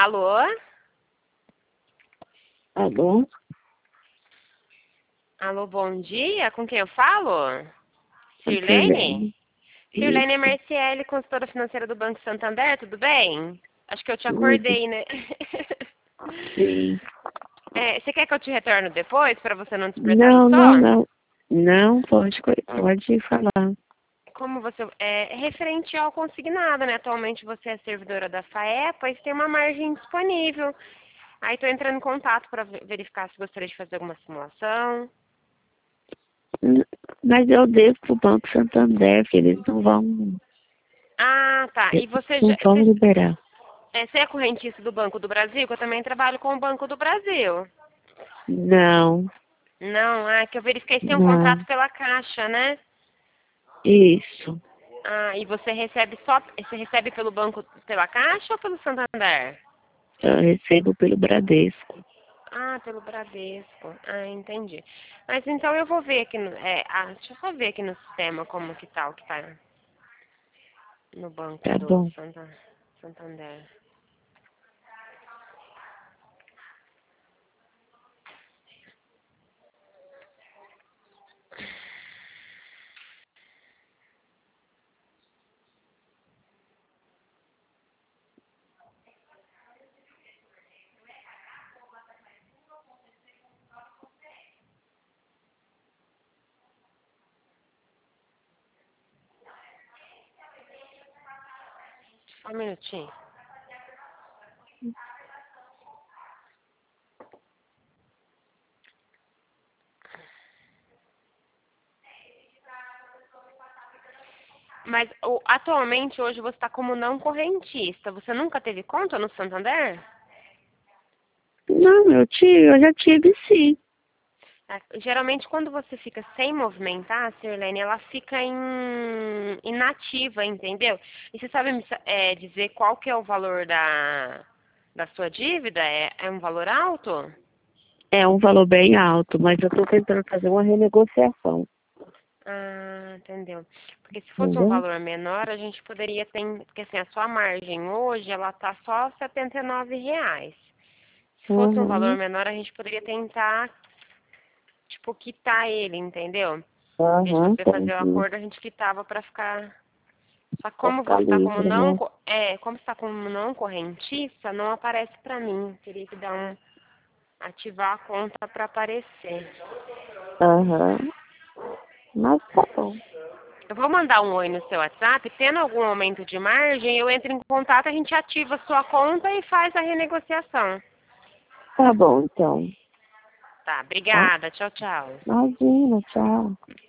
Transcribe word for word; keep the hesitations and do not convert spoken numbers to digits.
Alô? Alô? Alô, bom dia. Com quem eu falo? Sirlene? Sirlene. Sirlene Isso. Marciele, consultora financeira do Banco Santander, tudo bem? Acho que eu te Tudo. acordei, né? Sim. É, você quer que eu te retorne depois, para você não despertar do Não, não, sono? não. Não, pode, co- pode falar. Como você... É referente ao consignado, né? Atualmente você é servidora da FAEPA e tem uma margem disponível. Aí estou entrando em contato para verificar se gostaria de fazer alguma simulação. N- Mas eu devo pro Banco Santander, que eles não vão, Ah, tá. E você não já... vão Você, liberar. é, você é correntista do Banco do Brasil? Que eu também trabalho com o Banco do Brasil. Não, Não, ah, que eu verifiquei se tem um não. contrato pela Caixa, né? Isso. Ah, e você recebe só, você recebe pelo banco, pela Caixa ou pelo Santander? Eu recebo pelo Bradesco. Ah, pelo Bradesco. Ah, entendi. Mas então eu vou ver aqui no, é, ah, deixa eu só ver aqui no sistema como que tá o que tá no banco Tá do bom. Santa, Santander. Só um minutinho. Mas o- atualmente hoje você está como não correntista. Você nunca teve conta no Santander? Não, eu tive, eu já tive sim. É, geralmente, quando você fica sem movimentar, Sirlene, ela fica em, inativa, entendeu? E você sabe me sa- é, dizer qual que é o valor da, da sua dívida? É, é um valor alto? É um valor bem alto, mas eu tô tentando fazer uma renegociação. Ah, entendeu. Porque se fosse um Entendeu? valor menor, a gente poderia ter... Porque assim, a sua margem hoje, ela tá só setenta e nove reais. Se fosse um valor Uhum. menor, a gente poderia tentar, tipo, quitar ele, entendeu? Em vez de Aham, você fazer o entendi. acordo, a gente quitava para ficar... Só que Pra como ficar você está como livre, não, né? co- é, como está como não correntista, não aparece para mim. Teria que dar um, ativar a conta para aparecer. Aham. Mas tá bom. Eu vou mandar um oi no seu WhatsApp. Tendo algum aumento de margem, eu entro em contato, a gente ativa a sua conta e faz a renegociação. Tá bom, então. Tá, Tá? obrigada. Tchau, tchau. Imagina, tchau.